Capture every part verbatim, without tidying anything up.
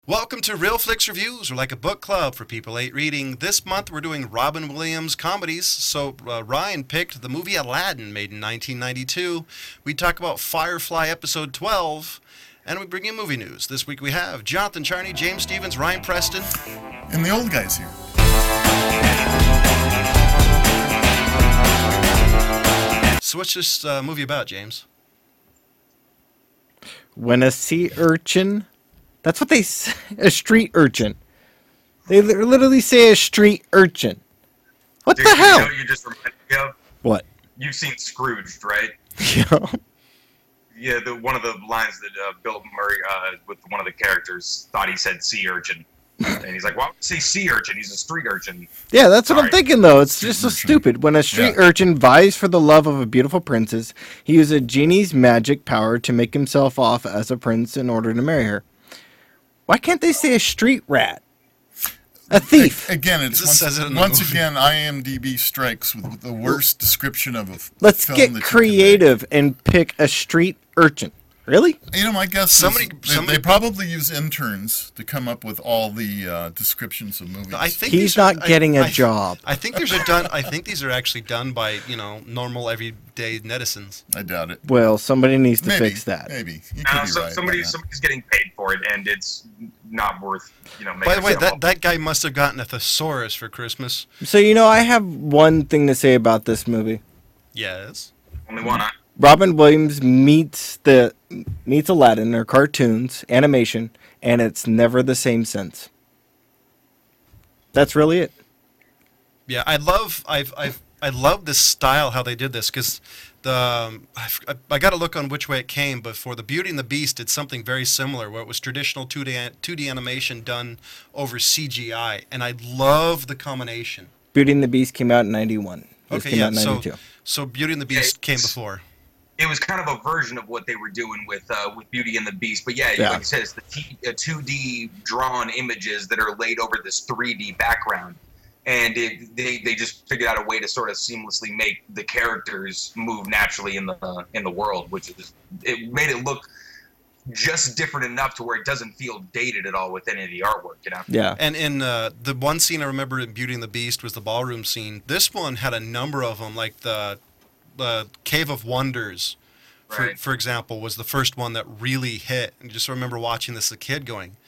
Welcome to Real Flicks Reviews. We're like a book club for people eight reading. This month we're doing Robin Williams comedies. So uh, Ryan picked the movie Aladdin, made in nineteen ninety-two. We talk about Firefly episode twelve, and we bring you movie news. This week we have Jonathan Charney, James Stevens, Ryan Preston, and the old guys here. So what's this uh, movie about, James? When a sea urchin... That's what they say, a street urchin. They literally say a street urchin. What Dude, the hell? You know what you just reminded me of? What? You've seen Scrooged, right? Yeah. Yeah, the one of the lines that uh, Bill Murray, uh, with one of the characters, thought he said sea urchin. And he's like, why would you say sea urchin? He's a street urchin. Yeah, that's what Sorry. I'm thinking, though. It's just so stupid. When a street Yeah. urchin vies for the love of a beautiful princess, he uses a genie's magic power to make himself off as a prince in order to marry her. Why can't they say a street rat? A thief. Again, it's This once, says it in the once movie. again IMDb strikes with the worst description of a f- Let's film get that you can creative and pick a street urchin. Really? make. You know, my guess Somebody- is they, somebody- they probably use interns to come up with all the uh, descriptions of movies. I think He's these are- not I- getting a I- job. I think these are done. I think these are actually done by you know normal everyday netizens. I doubt it. Well, somebody needs to Maybe, fix that. maybe. You could Uh, be so right. somebody, about that. somebody's getting paid for it, and it's not worth, you know, making By the way, a that, film. that guy must have gotten a thesaurus for Christmas. So, you know, I have one thing to say about this movie. Yes. Only one. I- Robin Williams meets the meets Aladdin, or cartoons, animation, and it's never the same since. That's really it. Yeah, I love I've I've I love this style how they did this because the um, I, I got to look on which way it came, but for the Beauty and the Beast, did something very similar where it was traditional two D an- two D animation done over C G I, and I love the combination. Beauty and the Beast came out in ninety-one. This Okay, came yeah, out in so ninety-two. so Beauty and the Yeah, Beast came it's- before. It was kind of a version of what they were doing with uh, with Beauty and the Beast. But yeah, Yeah. like you said, it's the t- uh, two D drawn images that are laid over this three D background. And it, they they just figured out a way to sort of seamlessly make the characters move naturally in the in the world, which is it made it look just different enough to where it doesn't feel dated at all with any of the artwork, you know. Yeah. And in uh, the one scene I remember in Beauty and the Beast was the ballroom scene. This one had a number of them, like the the Cave of Wonders, for, Right. for example, was the first one that really hit. And just remember watching this as a kid going,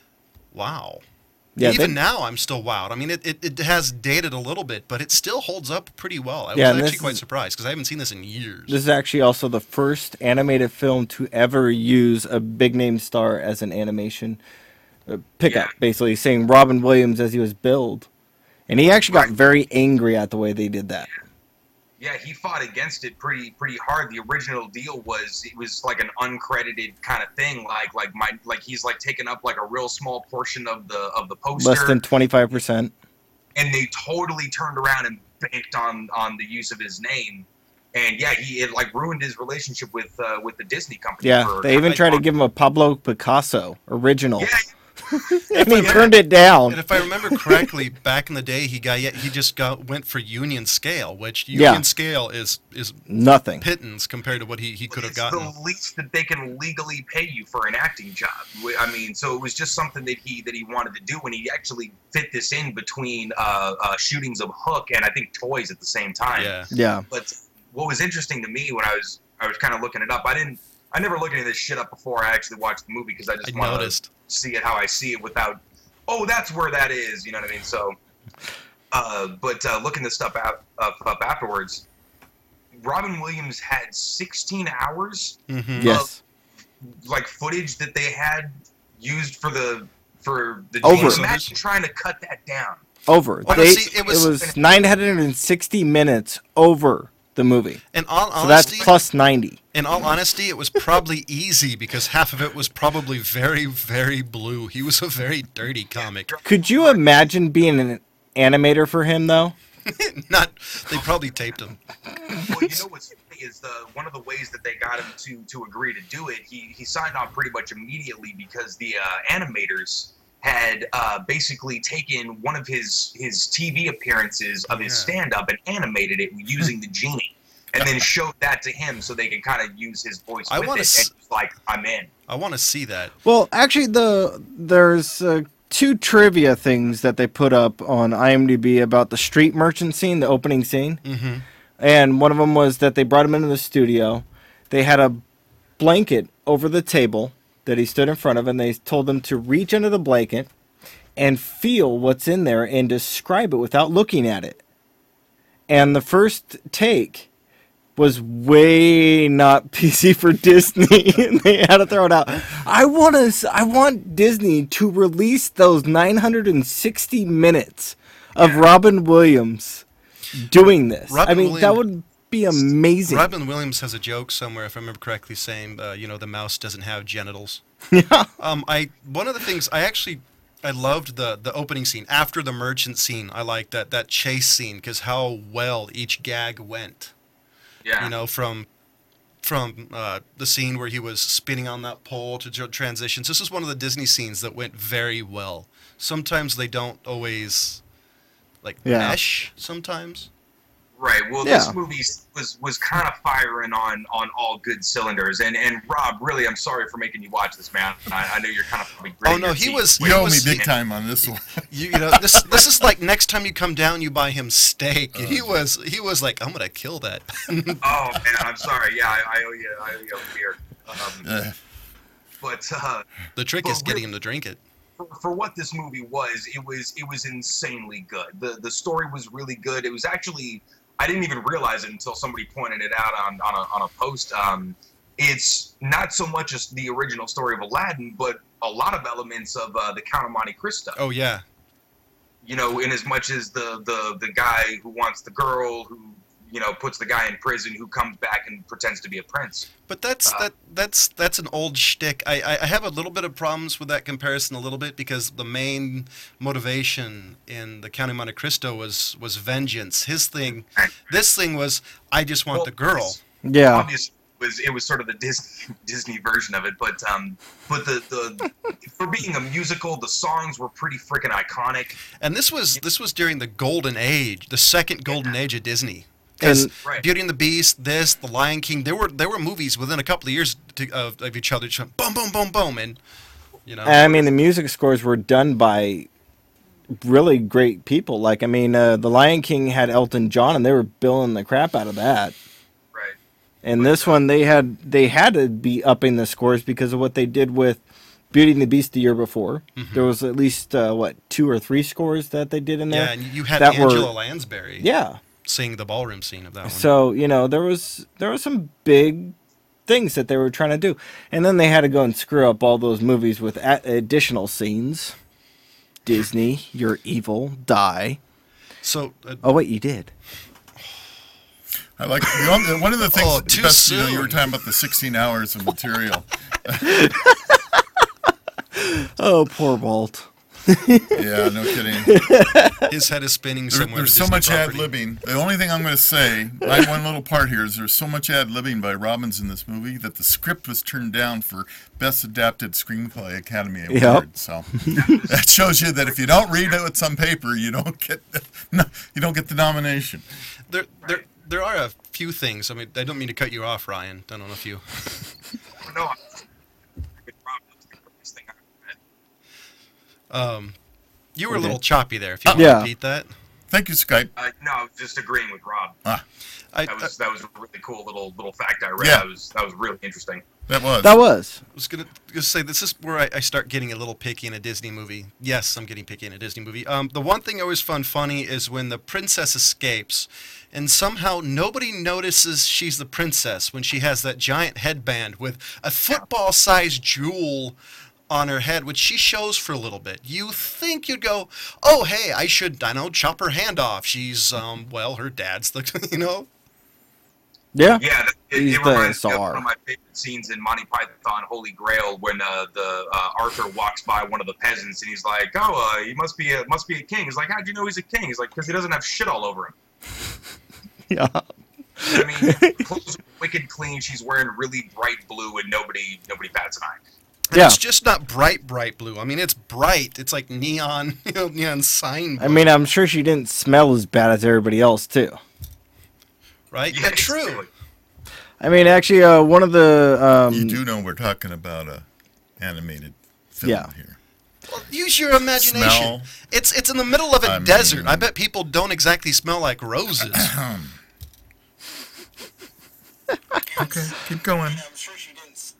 wow. Yeah, Even they- now, I'm still wowed. I mean, it, it, it has dated a little bit, but it still holds up pretty well. I Yeah, and was this actually quite is- surprised because I haven't seen this in years. This is actually also the first animated film to ever use a big name star as an animation uh, pickup, Yeah. basically saying Robin Williams as he was billed. And he actually got Right. very angry at the way they did that. Yeah, he fought against it pretty pretty hard. The original deal was it was like an uncredited kind of thing, like like my like he's like taking up like a real small portion of the of the poster, Less than twenty-five percent. and they totally turned around and banked on on the use of his name. And yeah, he it like ruined his relationship with uh, with the Disney company. Yeah, for they even like, tried to give him a Pablo Picasso original. Yeah, and he I- turned it down. And if I remember correctly, back in the day, he got he just got went for union scale, which union Yeah. scale is is Nothing. pittance compared to what he, he could have it's gotten. the least that they can legally pay you for an acting job. I mean, so it was just something that he that he wanted to do, when he actually fit this in between uh, uh, shootings of Hook and I think Toys at the same time. Yeah. Yeah. But what was interesting to me when I was I was kind of looking it up, I didn't I never looked any of this shit up before I actually watched the movie because I I just want to noticed. see it how I see it without, oh, that's where that is, you know what I mean? So, uh, but uh, looking this stuff out up, up afterwards, Robin Williams had sixteen hours Mm-hmm. Yes. like footage that they had used for the for the Over. James. Imagine trying to cut that down. Over. Well, They- see, it it was- was, nine hundred sixty minutes over the movie. In all So that's honesty, plus ninety. in all honesty, it was probably easy because half of it was probably very, very blue. He was a very dirty comic. Could you imagine being an animator for him, though? Not, they probably taped him. Well, you know what's funny is the one of the ways that they got him to to agree to do it. He he signed on pretty much immediately because the uh, animators had uh, basically taken one of his his T V appearances of his Yeah. stand up and animated it using the genie. and then showed that to him so they can kind of use his voice I with wanna it. s- And he's like, I'm in. I want to see that. Well, actually, the there's uh, two trivia things that they put up on IMDb about the street merchant scene, the opening scene. Mm-hmm. And one of them was that they brought him into the studio. They had a blanket over the table that he stood in front of, and they told him to reach under the blanket and feel what's in there and describe it without looking at it. And the first take was way not P C for Disney, and they had to throw it out. I want to. I want Disney to release those nine hundred sixty minutes of Robin Williams doing this. Robin I mean, Williams- that would be amazing. Robin Williams has a joke somewhere, if I remember correctly, saying, uh, you know, the mouse doesn't have genitals. Yeah. Um, I one of the things I actually I loved the the opening scene after the merchant scene. I liked that that chase scene because how well each gag went. Yeah. You know, from from uh, the scene where he was spinning on that pole to tr- transitions. This is one of the Disney scenes that went very well. Sometimes they don't always like Yeah. mesh. Sometimes. Right. Well, Yeah. this movie was was kind of firing on on all good cylinders. And and Rob, really, I'm sorry for making you watch this, man. I, I know you're kind of probably Oh gritting no, your he teeth. was. You he owe me was, big time on this one. You, you know, this this is like next time you come down, you buy him steak. He was he was like, I'm gonna kill that. Oh man, I'm sorry. Yeah, I, I owe you. I owe you a beer. Um, Uh, but uh, The trick Well, is getting really- him to drink it. for, for what this movie was, it was it was insanely good. The the story was really good. It was actually, I didn't even realize it until somebody pointed it out on on a, on a post. Um, it's not so much as the original story of Aladdin, but a lot of elements of uh, the Count of Monte Cristo. Oh yeah, You know, in as much as the the the guy who wants the girl, who you know puts the guy in prison, who comes back and pretends to be a prince. but that's Uh, that that's that's an old shtick. I, I I have a little bit of problems with that comparison a little bit because the main motivation in the Count of Monte Cristo was was vengeance. His thing, this thing was I just want Well, the girl. Yeah. Obviously, it was it was sort of the Disney Disney version of it, but um, but the the for being a musical, the songs were pretty freaking iconic. And this was this was during the golden age, the second golden age of Disney. Because And- Right. Beauty and the Beast, this, The Lion King, there were there were movies within a couple of years to, of, of each other, just went boom, boom, boom, boom, and you know. I mean, the music scores were done by really great people. Like, I mean, uh, The Lion King had Elton John, and they were billing the crap out of that. Right. And this one, they had they had to be upping the scores because of what they did with Beauty and the Beast the year before. Mm-hmm. There was at least uh, what two or three scores that they did in there. yeah, and you had that were- Angela Lansbury Yeah. sing the ballroom scene of that one. So you know there was there was some big things that they were trying to do, and then they had to go and screw up all those movies with a- additional scenes. Disney, you're evil, die. So uh, Oh wait, you did. I like the only, one of the things. Oh, too best, you, know, you soon. were talking about the sixteen hours of material. Oh, poor Walt. Yeah, no kidding. his head is spinning There- somewhere. there's to so Disney much ad property. libbing. The only thing I'm going to say, my one little part here is there's so much ad libbing by Robbins in this movie that the script was turned down for Best Adapted Screenplay Academy Award. Yep. So that shows you that if you don't read it what's on paper, you don't get no, you don't get the nomination. There, there, there are a few things. I mean, I don't mean to cut you off, Ryan. I don't know if you. No, I- Rob, that's the greatest thing I've read. Um, you were a Okay. little choppy there. If you want Yeah. to repeat that. Thank you, Skype. Uh, no, I was just agreeing with Rob. Ah, I, That was that was a really cool little little fact I read. Yeah. That was that was really interesting. that was. That was. I was gonna, gonna say this is where I, I start getting a little picky in a Disney movie. Yes, I'm getting picky in a Disney movie. Um, the one thing I always found funny is when the princess escapes, and somehow nobody notices she's the princess when she has that giant headband with a football-sized jewel on her head, which she shows for a little bit. You think you'd go, oh hey, I should, I know, chop her hand off. She's um, well, her dad's the, you know. Yeah. Yeah, that- it, He's it the reminds me of czar. one of my favorite scenes in Monty Python Holy Grail when uh, the uh, Arthur walks by one of the peasants and he's like, "Oh, uh, he must be a must be a king." He's like, "How'd you know he's a king?" He's like, "Because he doesn't have shit all over him." Yeah. I mean, clothes are wicked clean. She's wearing really bright blue, and nobody nobody bats an eye. And Yeah. It's just not bright, bright blue. I mean, it's bright. It's like neon, you know, neon sign. I blue. mean, I'm sure she didn't smell as bad as everybody else too. right? Yeah, Yeah, true. exactly. I mean, actually, uh, one of the um, You do know we're talking about a animated film Yeah. here. Well, use your imagination. Smell. It's it's in the middle of a I desert. mean- I bet people don't exactly smell like roses. Okay, keep going. I'm sure she didn't.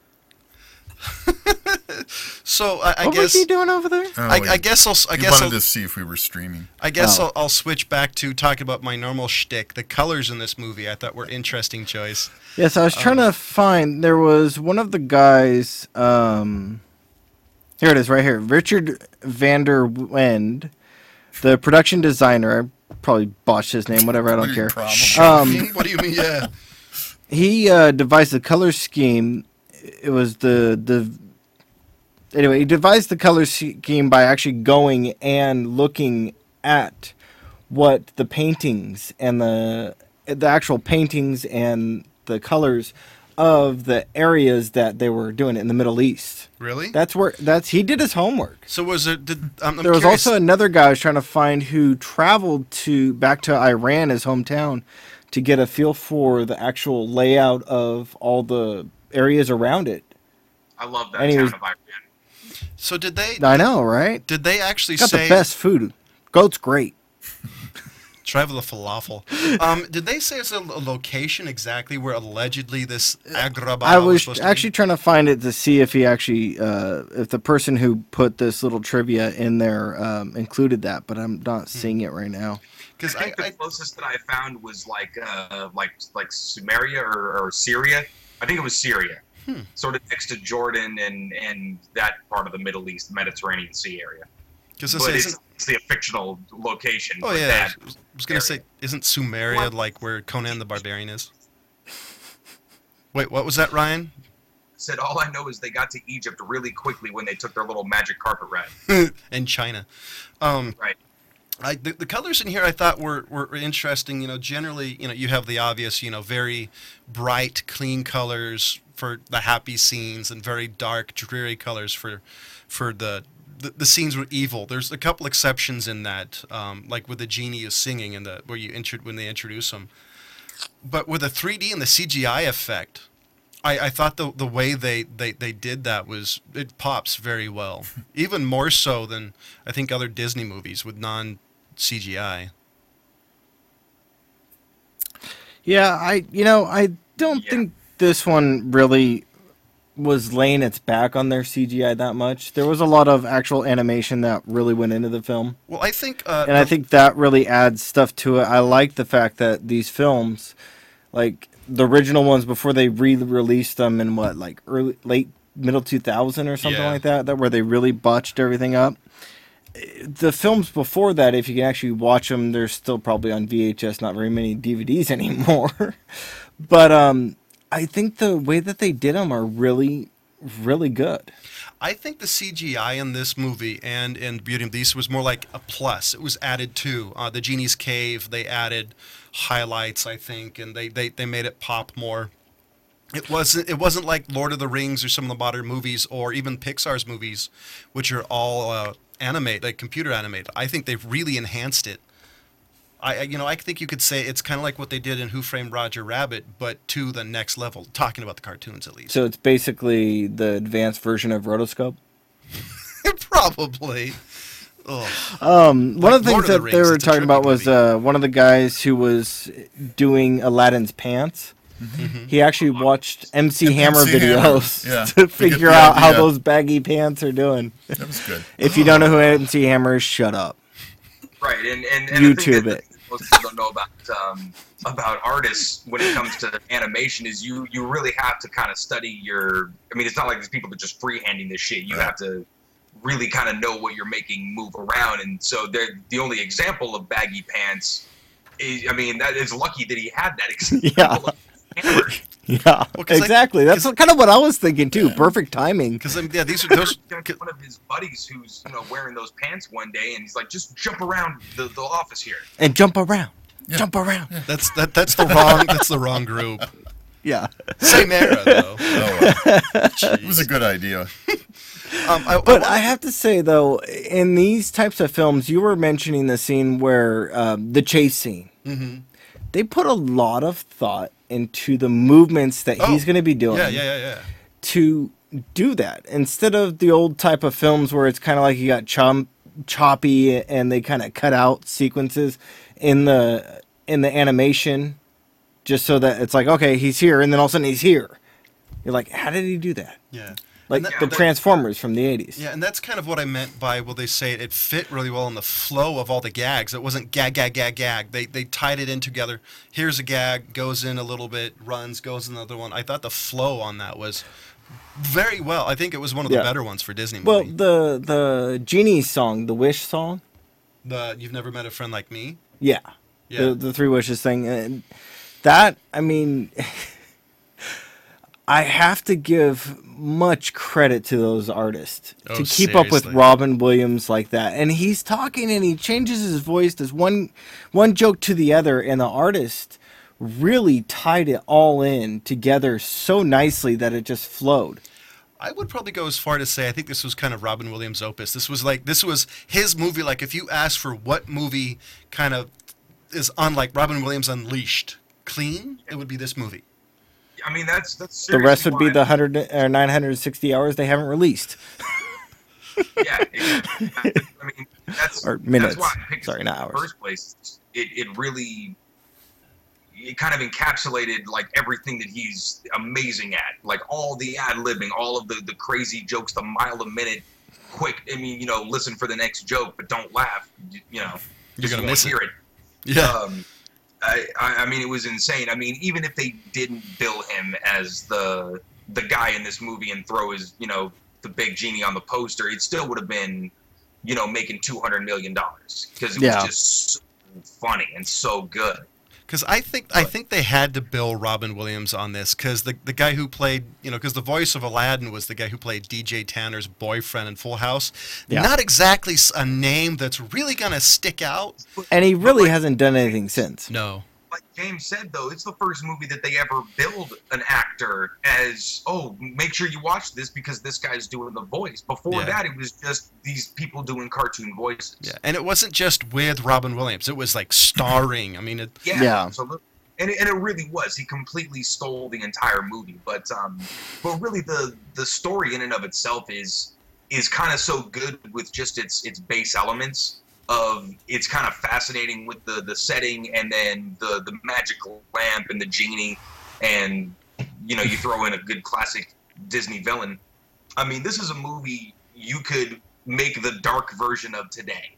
So I, I what guess was he doing over there? Oh, I, he- I guess I'll I he guess wanted I'll, to see if we were streaming. I guess Oh. I'll, I'll switch back to talking about my normal shtick. The colors in this movie I thought were interesting choice. Yes, I was trying Um, to find. There was one of the guys. Um, here it is, right here. Richard Vander Wend, the production designer. I probably botched his name. Whatever. I don't care. Probably. Um, what do you mean? Yeah. he uh, devised the color scheme. It was the the. Anyway, he devised the color scheme by actually going and looking at what the paintings and the the actual paintings and the colors of the areas that they were doing it in the Middle East. Really? That's where that's he did his homework. So was it? Did I'm, I'm There was curious. also another guy I was trying to find who traveled to back to Iran, his hometown, to get a feel for the actual layout of all the areas around it. I love that And he town was- of Iran. So did they? I know, right? Did they actually Got say the best food. Goat's great. travel the falafel? Um, did they say it's a, a location exactly where allegedly this Agrabah I was supposed to actually trying to find it to see if he actually, uh, if the person who put this little trivia in there um, included that, but I'm not seeing it right now. Because I I, think the I closest that I found was like uh, like like Sumeria or, or Syria. I think it was Syria, Hmm. sort of next to Jordan and and that part of the Middle East, Mediterranean Sea area. because But this it's, isn't. it's the fictional location. Oh for yeah, that. I was gonna say, isn't Sumeria What? like where Conan the Barbarian is? Wait, what was that, Ryan? Said all I know is they got to Egypt really quickly when they took their little magic carpet ride. In China. Um, Right. I, the, the colors in here I thought were, were interesting. You know, generally, you know, you have the obvious, you know, very bright, clean colors for the happy scenes, and very dark, dreary colors for, for the, the the scenes with evil. There's a couple exceptions in that, um, like with the genie is singing and the where you intro when they introduce him. But with the three D and the C G I effect, I, I thought the the way they, they, they did that was it pops very well, even more so than I think other Disney movies with non C G I. Yeah, I, you know, I don't Yeah. think this one really was laying its back on their C G I that much. There was a lot of actual animation that really went into the film. Well, I think, uh, And I think that really adds stuff to it. I like the fact that these films, like the original ones before they re-released them in what, like early, late, middle two thousand or something Yeah. like that, that where they really botched everything up. The films before that, if you can actually watch them, they're still probably on V H S, not very many D V Ds anymore. But um, I think the way that they did them are really, really good. I think the C G I in this movie and in Beauty and the Beast was more like a plus. It was added to uh, the Genie's Cave. They added highlights, I think, and they, they, they made it pop more. It wasn't it wasn't like Lord of the Rings or some of the modern movies or even Pixar's movies, which are all uh, animate like computer animated. I think they've really enhanced it. I I- you know I think you could say it's kind of like what they did in Who Framed Roger Rabbit, but to the next level. Talking about the cartoons at least. So it's basically the advanced version of Rotoscope. Probably. Ugh. Um, one Like of the Lord things of the that they Rings, were it's a talking about tribute was movie. uh, one of the guys who was doing Aladdin's pants. Mm-hmm. He actually watched M C Hammer M C Hammer, videos yeah, to to get figure the out how idea. those baggy pants are doing. That was good. If you don't know who M C Hammer is, shut up. Right, and and, and the thing YouTube that it. most people don't know about um, about artists when it comes to animation is you you really have to kind of study your. I mean, it's not like these people that just freehanding this shit. You Right. have to really kind of know what you're making move around, and so they're the only example of baggy pants. Is, I mean, that is lucky that he had that example. Yeah. of Hammer. Yeah, Well, 'cause, like, exactly. That's 'cause- kind of what I was thinking too. Perfect timing. Because yeah, these are those. Got one of his buddies who's you know wearing those pants one day, and he's like, just jump around the, the office here. And jump around. Yeah. Jump around. Yeah. That's that. That's the wrong. That's the wrong group. yeah. Same era though. Oh, well. It was a good idea. Um, I, But I, I have to say, though, in these types of films, you were mentioning the scene where um, the chase scene. Mhm. they put a lot of thought into the movements that he's Oh, going to be doing Yeah, yeah, yeah, yeah. to do that instead of the old type of films where it's kind of like you got chom- choppy and they kind of cut out sequences in the in the animation just so that it's like, okay, he's here, and then all of a sudden he's here. You're like, how did he do that? Yeah. Like And that- the that- Transformers from the eighties. Yeah, and that's kind of what I meant by, well, they say it, it fit really well in the flow of all the gags. It wasn't gag, gag, gag, gag. They they tied it in together. Here's a gag, goes in a little bit, runs, goes in another one. I thought the flow on that was very well. I think it was one of the Yeah. better ones for Disney Well, movie. the the Genie song, the Wish song, The You've Never Met a Friend Like Me. yeah, Yeah. the the Three Wishes thing, and that, I mean, I have to give much credit to those artists Oh, to keep up with seriously. Robin Williams like that. And he's talking and he changes his voice, does one one joke to the other, and the artist really tied it all in together so nicely that it just flowed. I would probably go as far to say I think this was kind of Robin Williams' opus. This was like this was his movie. Like if you ask for what movie kind of is unlike Robin Williams Unleashed clean, it would be this movie. I mean, that's that's The rest seriously would be why- the one hundred or nine hundred sixty hours they haven't released. Yeah, exactly. I mean, that's Or minutes. That's why I picked Sorry, it not in hours. the first place. It it really it kind of encapsulated like everything that he's amazing at, like all the ad libbing, all of the the crazy jokes, the mile a minute, quick. I mean, you know, listen for the next joke, but don't laugh. You, you know, You're gonna you won't miss it. hear it. Yeah. Um, I, I I mean, it was insane. I mean, even if they didn't bill him as the the guy in this movie and throw his, you know, the big genie on the poster, it still would have been, you know, making two hundred million dollars because it Yeah. was just so funny and so good. Because I think I think they had to bill Robin Williams on this because the the guy who played, you know, because the voice of Aladdin was the guy who played D J Tanner's boyfriend in Full House. Yeah. Not exactly s- a name that's really gonna stick out. And he really hasn't done anything since. No. Like James said, though, it's the first movie that they ever billed an actor as, oh, make sure you watch this because this guy's doing the voice. Before Yeah. that, it was just these people doing cartoon voices. Yeah, and it wasn't just with Robin Williams. It was like starring. I mean, it, Yeah, Yeah. absolutely. And it, and it really was. He completely stole the entire movie. But um, but really, the the story in and of itself is is kind of so good with just its its base elements of it's kind of fascinating with the the setting and then the the magical lamp and the genie and you know you throw in a good classic Disney villain. I mean, this is a movie you could make the dark version of today.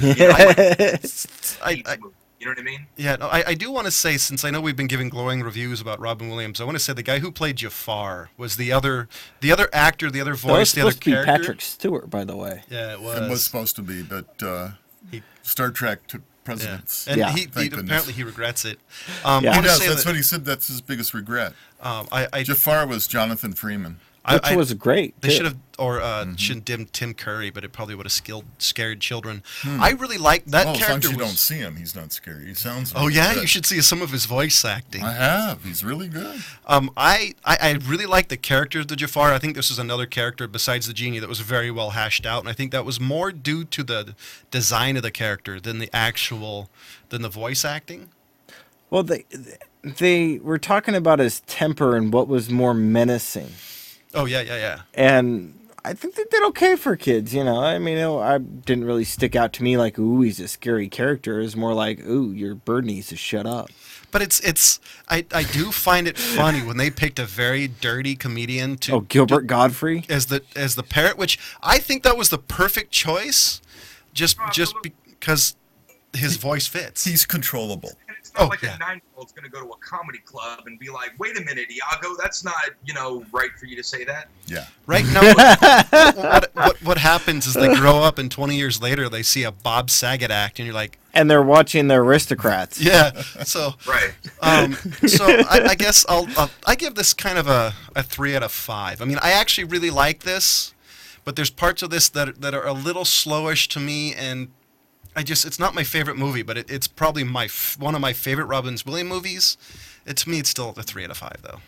I, I, You know what I mean? yeah, no, I, I do want to say, since I know we've been giving glowing reviews about Robin Williams, I want to say the guy who played Jafar was the other the other actor, the other That was voice, the other supposed to be character. Patrick Stewart, by the way. Yeah, it was. It was supposed to be, but uh, He- Star Trek took Yeah. precedence. And Yeah. he, he Thank goodness. apparently he regrets it. Um, Yeah. I He want to does. say That's that, what he said. That's his biggest regret. um, I, I, Jafar was Jonathan Freeman. I, Which I- was great. They too. should have, or uh, Mm-hmm. shouldn't dim Tim Curry, but it probably would have skilled, scared children. I really like that Well, as long character. as you was- don't see him, he's not scary. He sounds. Oh really yeah, good. you should see some of his voice acting. I have. He's really good. Um, I, I, I really like the character of the Jafar. I think this is another character besides the genie that was very well hashed out, and I think that was more due to the design of the character than the actual, than the voice acting. Well, they they were talking about his temper and what was more menacing, Oh yeah, yeah, yeah. and I think they did okay for kids. You know, I mean, it, I didn't really stick out to me like, ooh, he's a scary character. It's more like, ooh, your bird needs to shut up. But it's it's I, I do find it funny when they picked a very dirty comedian to Oh, Gilbert Godfrey. as the as the parrot, which I think that was the perfect choice, just just because his voice fits. He's controllable. And it's not Oh, like yeah. a nine-year-old's going to go to a comedy club and be like, wait a minute, Iago, that's not, you know, right for you to say that. Yeah. Right now, what, what, what what happens is they grow up and twenty years later they see a Bob Saget act, and you're like, And they're watching the Aristocrats. yeah. So Right. um, so I, I guess I'll, I'll I give this kind of a, a three out of five. I mean, I actually really like this, but there's parts of this that that are a little slowish to me, and I just it's not my favorite movie, but it, it's probably my f- one of my favorite Robin Williams movies. It, to me, it's still a three out of five though.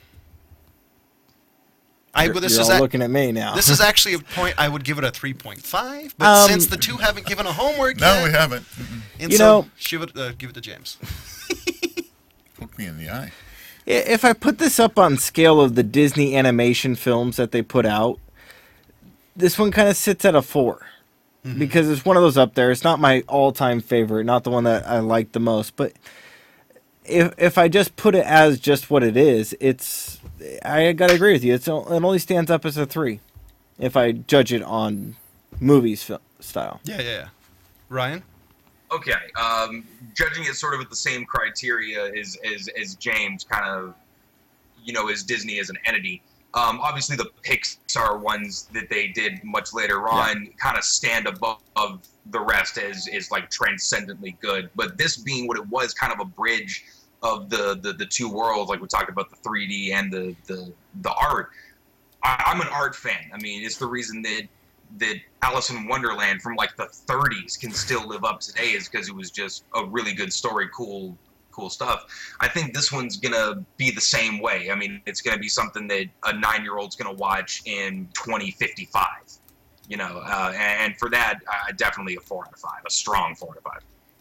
I You're, but this you're is all a- looking at me now. this is actually a point I would give it a three point five, but Um, since the two haven't given a homework No, yet, we haven't. Mm-mm. and You so know- give it uh, give it to James. poked me in the eye. If I put this up on scale of the Disney animation films that they put out, this one kind of sits at a four. Mm-hmm. Because it's one of those up there. It's not my all-time favorite, not the one that I like the most. But if if I just put it as just what it is, it's I got to agree with you. It's, it only stands up as a three if I judge it on movies fil- style. Yeah, yeah, yeah. Ryan? Okay, um, judging it sort of with the same criteria as, as, as James, kind of, you know, as Disney as an entity. Um, obviously, the Pixar ones that they did much later on yeah. kind of stand above the rest as is like transcendently good. But this being what it was, kind of a bridge of the, the, the two worlds, like we talked about the three D and the the, the art. I, I'm an art fan. I mean, it's the reason that that Alice in Wonderland from like the thirties can still live up today is because it was just a really good story, cool. cool stuff. I think this one's gonna be the same way. I mean, it's gonna be something that a nine-year-old's gonna watch in twenty fifty-five. You know, uh, and for that, uh, definitely a four out of five, a strong four out of five.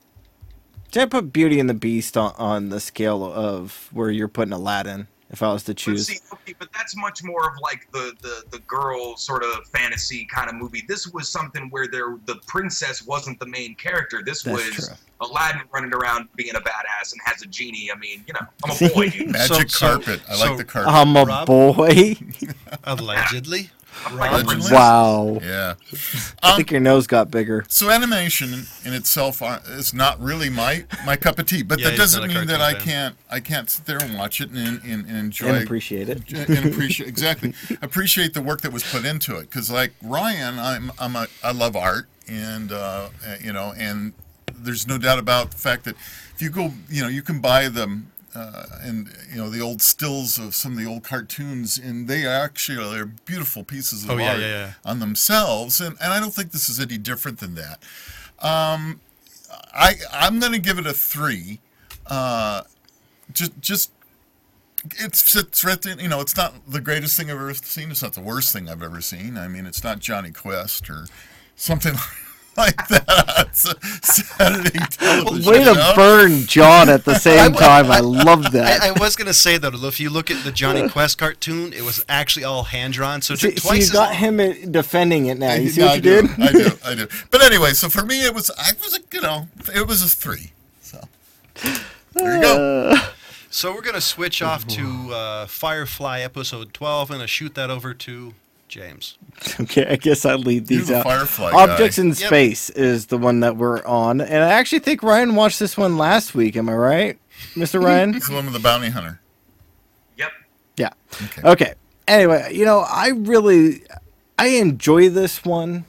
Did I put Beauty and the Beast on, on the scale of where you're putting Aladdin? If I was to choose, but, see, okay, but that's much more of like the, the, the girl sort of fantasy kind of movie. This was something where there the princess wasn't the main character. This that's was true. Aladdin running around being a badass and has a genie. I mean, you know, I'm a boy, dude. Magic So- carpet. I so- like the carpet. I'm a Rob? boy. Allegedly. I'm like a Rob? princess. Wow. yeah. I Um, think your nose got bigger. so animation in itself uh, is not really my, my cup of tea, but Yeah, that he's doesn't not a mean that cartoon I fan. can't I can't sit there and watch it and and, and enjoy And appreciate it. and appreciate exactly appreciate the work that was put into it. Because like Ryan, I'm I'm a I love art, and uh, you know, and there's no doubt about the fact that if you go, you know, you can buy them. Uh, and you know the old stills of some of the old cartoons, and they actually are beautiful pieces of Oh, yeah, art yeah, yeah. on themselves, and, and I don't think this is any different than that. Um, I I'm going to give it a three. Uh, just just it's it's right there, you know it's not the greatest thing I've ever seen. It's not the worst thing I've ever seen. I mean, it's not Johnny Quest or something like that. It's a Saturday television Way to show. burn John at the same time. I love that. I, I was gonna say though, if you look at the Johnny Quest cartoon, it was actually all hand drawn, so it See, took so twice you as got long. him uh, defending it now. You see No, what I you do, did? I do, I do. But anyway, so for me, it was I was a you know it was a three. So there you go. So we're gonna switch off to uh, Firefly episode twelve. I'm gonna shoot that over to James. Okay, I guess I'll leave these You're the out. Firefly Objects guy. in Yep. Space is the one that we're on, and I actually think Ryan watched this one last week. Am I right, Mister Ryan? It's the one with the bounty hunter. Yep. Yeah. Okay. Okay. Anyway, you know, I really I enjoy this one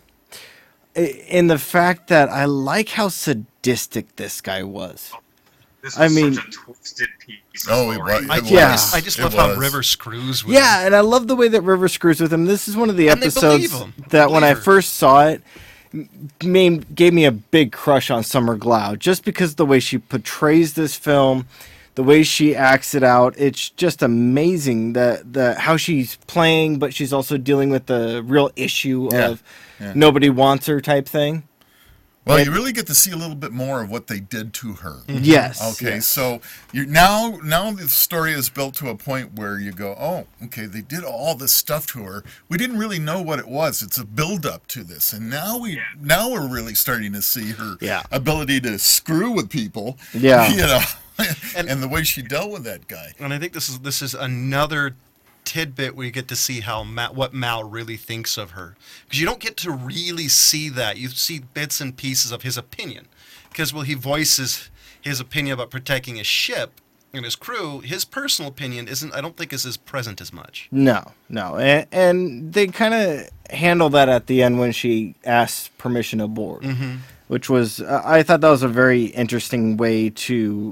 i- in the fact that I like how sadistic this guy was. This I was mean- such a twisted piece of Oh, it story. was. I, It Yeah. I just It love how was. River screws with Yeah, him. and I love the way that River screws with him. This is one of the And they episodes believe him. that when I Believe her. first saw it m- made, gave me a big crush on Summer Glau just because of the way she portrays this film, the way she acts it out. It's just amazing that the how she's playing, but she's also dealing with the real issue Yeah, of yeah. nobody wants her type thing. Well, And- you really get to see a little bit more of what they did to her. Yes. Okay, yes. so you now now the story is built to a point where you go, oh, okay, they did all this stuff to her. We didn't really know what it was. It's a build up to this, and now we now we're really starting to see her Yeah. ability to screw with people. Yeah. you know, And- and, the way she dealt with that guy. And I think this is this is another tidbit where you get to see how Ma- what Mal really thinks of her, because you don't get to really see that. You see bits and pieces of his opinion, because well, he voices his opinion about protecting his ship and his crew. His personal opinion isn't. I don't think is as present as much. No, no, and, and they kind of handle that at the end when she asks permission aboard, Mm-hmm. which was uh, I thought that was a very interesting way to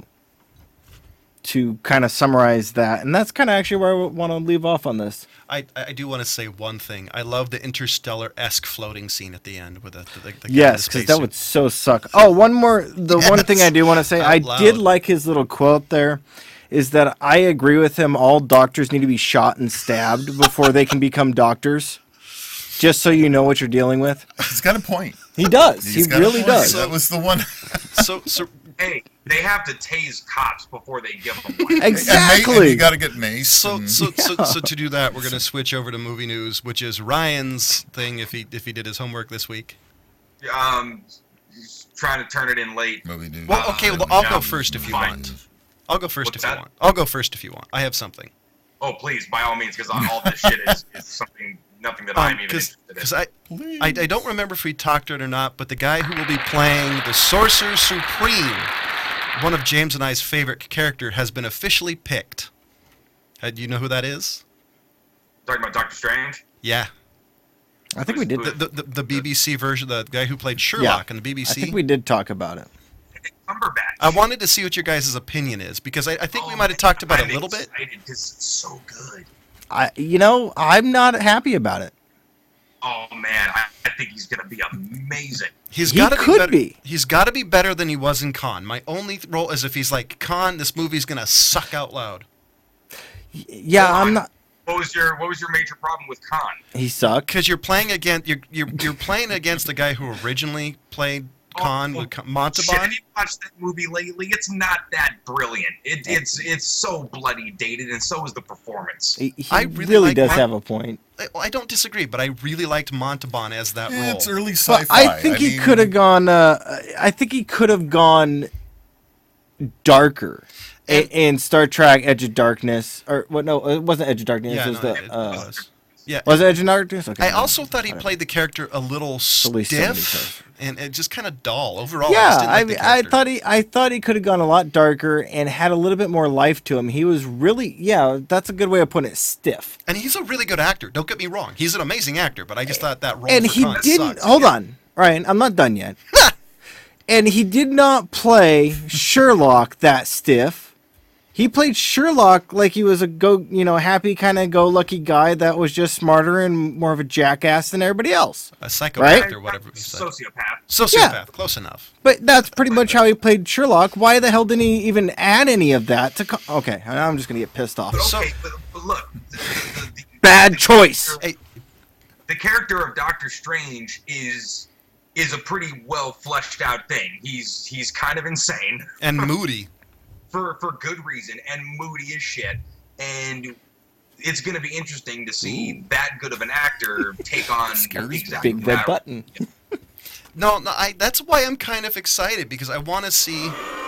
to kind of summarize that, and that's kind of actually where I want to leave off on this. I, I do want to say one thing. I love the interstellar-esque floating scene at the end with the, the, the guy in Yes, the because that spacesuit. would so suck. Oh, one more. The one thing I do want to say, Out I loud. did like his little quote there, is that I agree with him. All doctors need to be shot and stabbed before they can become doctors. Just so you know what you're dealing with. He's got a point. He does. He's he got a really point. does. That was the one. So so Hey, they have to tase cops before they give them one. Exactly. And, and you got to get mace. So, and- so, so, so to do that, we're going to switch over to movie news, which is Ryan's thing if he if he did his homework this week. Um, he's trying to turn it in late. movie news. Well, okay, well, I'll go Yeah, first if you fine. want. I'll go first What's if you that? want. I'll go first if you want. I have something. Oh, please, by all means, because all this shit is, is something, nothing that I'm even Because interested in. Um, I, I I don't remember if we talked it or not, but the guy who will be playing the Sorcerer Supreme, one of James and I's favorite character, has been officially picked. Uh, do you know who that is? Talking about Doctor Strange? Yeah, I think we did. the the, the, the B B C version, the guy who played Sherlock in the B B I C. think we did talk about it. Cumberbatch. I wanted to see what your guys' opinion is because I, I think we Oh, might have talked about I'm it a little bit. excited because it's so good. I, you know, I'm not happy about it. Oh man, I, I think he's gonna be amazing. He's He got to could be, better, be. He's got to be better than he was in Con. My only role is if he's like Con, this movie's gonna suck out loud. Y- Yeah, Hold I'm on. not. What was your What was your major problem with Khan? He sucked. Because you're playing against you're, you're you're playing against the guy who originally played Con Oh, with Con- Shit, Montalban. have you watched that movie lately? It's not that brilliant. It, it's it's so bloody dated, and so is the performance. He, he I really, really like does Mon- have a point. I, I don't disagree, but I really liked Montalban as that Yeah, role. it's early But sci-fi. I think he mean, could have gone. Uh, I think he could have gone darker. And- A- in Star Trek: Edge of Darkness, or what? No, it wasn't Edge of Darkness. Yeah, it was no, the. it uh, was. Yeah. Was it Edge of Darkness? Okay. I also thought he played the character a little least somebody stiff says. and, and just kind of dull overall. I Yeah, just didn't like I, the mean, I character. thought he, I thought he could have gone a lot darker and had a little bit more life to him. He was really, yeah, that's a good way of putting it, stiff. And he's a really good actor. Don't get me wrong. He's an amazing actor, but I just thought that role And for he Khan didn't. sucks. Hold on, Ryan, I'm not done yet. And he did not play Sherlock that stiff. He played Sherlock like he was a go, you know, happy kind of go-lucky guy that was just smarter and more of a jackass than everybody else. A psychopath Right? or whatever you said. Sociopath. Sociopath. Yeah. Close enough. But that's pretty much how he played Sherlock. Why the hell didn't he even add any of that to? Co- okay, now I'm just gonna get pissed off. But So- okay, but, but look, the, the, the, Bad the choice. character- Hey, The character of Doctor Strange is is a pretty well fleshed out thing. He's he's kind of insane and Moody. for for good reason and moody as shit. And it's going to be interesting to see that good of an actor take on Scary exactly Big red that. button. No, no, I. That's why I'm kind of excited because I want to see.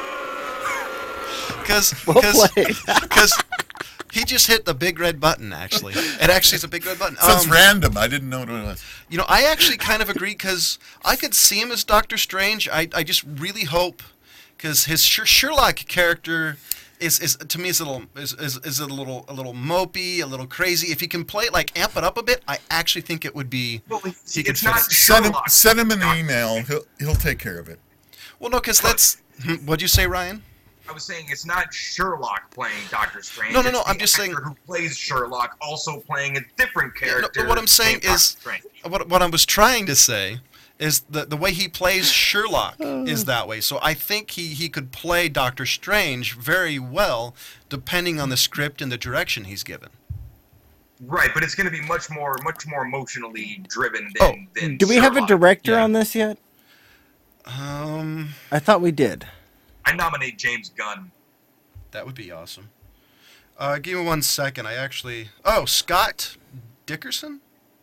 Because Well because played. because he just hit the big red button. Actually, it actually is a big red button. So it's Um, random. I didn't know what it was. You know, I actually kind of agree because I could see him as Doctor Strange. I, I just really hope because his Sher- Sherlock character is, is to me is a little is, is, is a little a little mopey, a little crazy. If he can play it like amp it up a bit, I actually think it would be. Well, it's, He could it's fit not it. Send him, Sherlock. send him an email. He'll he'll take care of it. Well, no, because that's what'd you say, Ryan? I was saying it's not Sherlock playing Doctor Strange. No, no, no, it's I'm the just saying- actor who plays Sherlock also playing a different Yeah, no, character. but what I'm saying named is- Doctor Strange. What what I was trying to say is the the way he plays Sherlock is that way. So I think he, he could play Doctor Strange very well, depending on the script and the direction he's given. Right, but it's going to be much more, much more emotionally driven Oh, than. than Do we have a Sherlock. director Yeah. on this yet? Um, I thought we did. I nominate James Gunn. that would be awesome. Uh, give me one second. I actually. Oh, Scott Dickerson.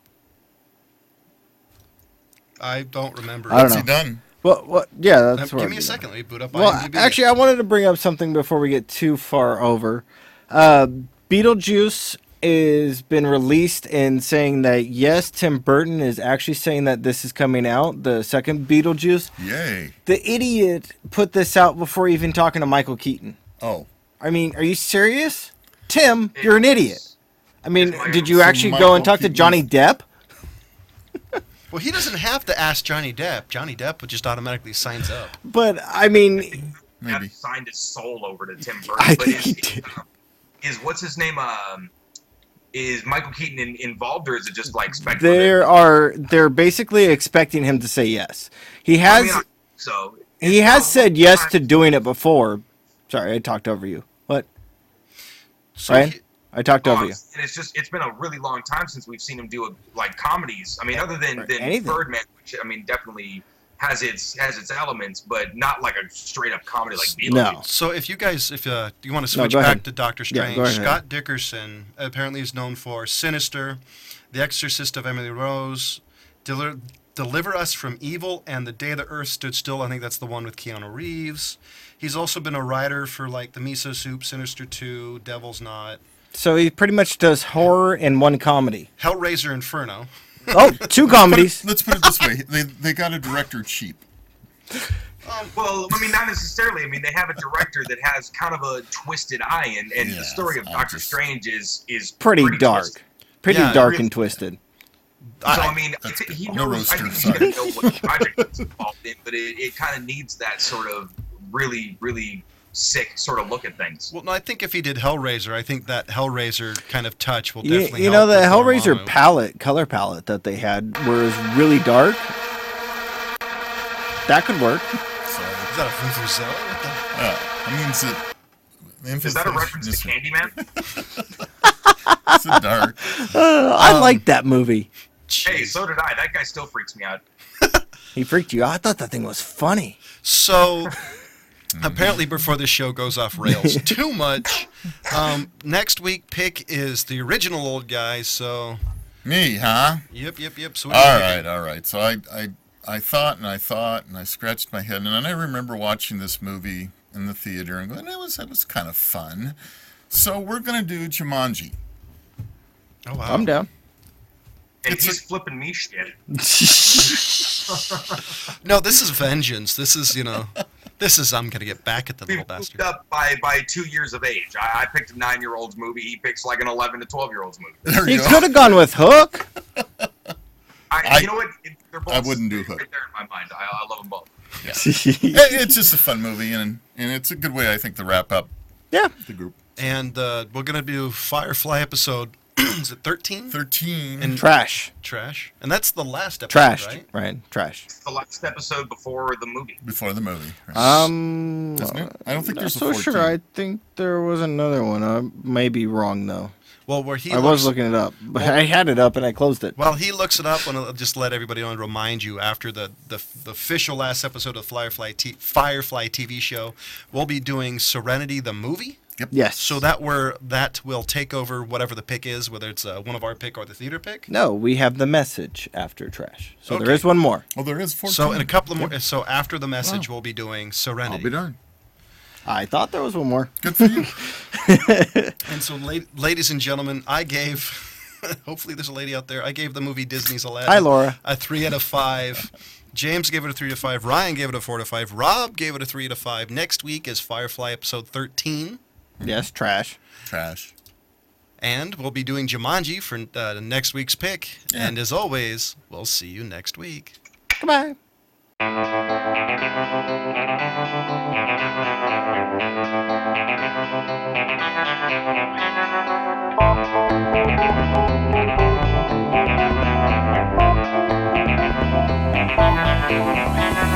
I don't remember. I don't What's he know. done? Well, what? Yeah, Uh, that's give where me a I'd be second. Let me boot up Well, IMDb. actually, I wanted to bring up something before we get too far over. Uh, Beetlejuice is been released and saying that yes, Tim Burton is actually saying that this is coming out, the second Beetlejuice. Yay. The idiot put this out before even talking to Michael Keaton. Oh. I mean, are you serious? Tim, you're an idiot. I mean, It's did you So actually go Michael and talk to Keaton- Johnny Depp? Well, he doesn't have to ask Johnny Depp. Johnny Depp just automatically signs up. But I mean, Maybe. Got signed his soul over to Tim Burton. I but think is, he is, did. uh, is what's his name? Um, is Michael Keaton in, involved, or is it just like speculative? there are they're basically expecting him to say yes. He I has mean, I- so he it's has not said one yes time- to doing it before. Sorry, I talked over you. What? So Ryan? he- I talked Oh, over you. and it's just it's been a really long time since we've seen him do a, like comedies. I mean, other than, Or than anything. Birdman, which I mean definitely has its has its elements, but not like a straight up comedy like Beetlejuice. No. So if you guys, if uh, you want to No, switch go back ahead. to Doctor Yeah, Strange, go ahead. Scott Dickerson apparently is known for Sinister, The Exorcist of Emily Rose, Deli- Deliver Us from Evil, and The Day the Earth Stood Still. I think that's the one with Keanu Reeves. He's also been a writer for like The Miso Soup, Sinister two, Devil's Knot, So he pretty much does horror and one comedy. Hellraiser Inferno. Oh, two Put it- comedies. let's put it this way: they they got a director cheap. Well, I mean, not necessarily. I mean, they have a director that has kind of a twisted eye, and, and Yeah, the story of I Doctor just- Strange is is Pretty dark. twisted. Pretty Yeah, dark really- and twisted. So I mean, I That's think good. he No knows. I roaster, think he's sorry. gonna know what project he's involved in, but it, it kind of needs that sort of really, really sick sort of look at things. Well, no, I think if he did Hellraiser, I think that Hellraiser kind of touch will You, definitely you know, help the with Hellraiser Dormammu. palette, color palette that they had was really dark. That could work. Sorry. Is that a Vuvuzela? What the- Yeah, that means that. the Is that a infiltration reference is- to Candyman? It's a dark. Uh, I like that movie. Hey, Jeez. so did I. That guy still freaks me out. He freaked you out. I thought that thing was funny. So, apparently, before this show goes off rails too much, um, next week pick is the original old guy. So, Me, huh? yep, yep, yep. So, what are All you right, picking? all right. So I, I, I thought and I thought and I scratched my head, and then I remember watching this movie in the theater and going, it was, it was kind of fun. So we're gonna do Jumanji. Oh wow. I'm down. And It's he's a- flipping me shit. No, this is vengeance. This is you know, this is I'm gonna get back at the We little moved bastard. up by, by two years of age. I, I picked a nine-year-old's movie. He picks like an eleven to twelve-year-old's movie. There He you go. could have gone with Hook. I, I- you know what? They're both I wouldn't do right Hook. there in my mind. I, I love them both. It- it's just a fun movie, and and it's a good way, I think, to wrap up Yeah. the group. And uh, we're gonna do Firefly episode. Is it thirteen? Thirteen. And- Trash. Trash. And that's the last episode, Trash. right? Right. Trash. The last episode before the movie. before the movie. right? Um, Isn't it? I don't think not there's a so fourteen. sure. I think there was another one. I may be wrong though. Well, where he I looks, was looking it up, but I had it up and I closed it. Well, he looks it up, and I'll just let everybody know and remind you after the, the, the official last episode of Firefly T- Firefly T V show, we'll be doing Serenity the movie. Yes. So that where that will take over whatever the pick is, whether it's uh, one of our pick or the theater pick. No, we have the message after Trash. So Okay. there is one more. Oh, there is fourteen. So in a couple of more, so after the message, we'll be doing I'll Serenity. be darned. I thought there was one more. Good for you. And so, la- ladies and gentlemen, I gave. Hopefully, there's a lady out there. I gave the movie Disney's Aladdin. Hi, Laura. A three out of five. James gave it a three to five. Ryan gave it a four to five. Rob gave it a three to five. Next week is Firefly episode thirteen, Yes, Trash. Trash. and we'll be doing Jumanji for uh, next week's pick. Yeah. And as always, we'll see you next week. Goodbye. Thank you.